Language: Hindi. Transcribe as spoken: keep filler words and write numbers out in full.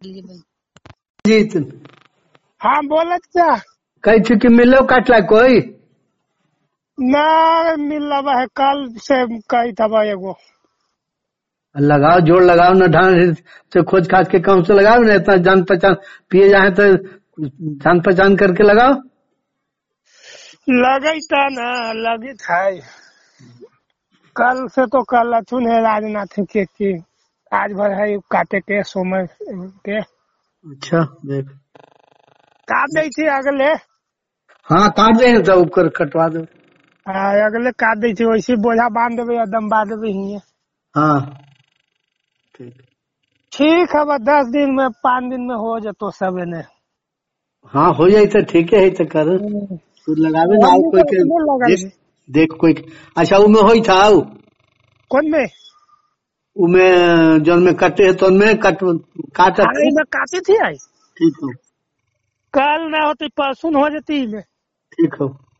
जीत हाँ बोलत क्या कही थी कि मिलो काटला कोई ना मिल रहा है कल से कही था भाई एगो लगाओ जोड़ लगाओ न ढंग से खोज खाज के काम से लगाओ ना इतना जान पहचान पिए जाए तो जान पहचान करके लगाओ। लगी था ना लगी था कल से तो कल अथुन है राजनाथ के की आज भर है काटे के सोमर के अच्छा देख काट दी थी अगले हाँ काट दे तो ऊपर कटवा दो। हाँ अगले काट दी थी वैसे बोझा बांध देवे या दम बांध देवे ही हाँ ठीक ठीक है बस दस दिन में पाँच दिन में हो जातो सब ने हाँ हो जाए तो ठीक है तो कर तू लगावे ना कोई के देख देख कोई अच्छा उमे होई था कौन में उमे जौन में कटे है तो में कट काट हाँ में काटी थी आई ठीक हो कल ना होती परसों हो जाती में ठीक हो।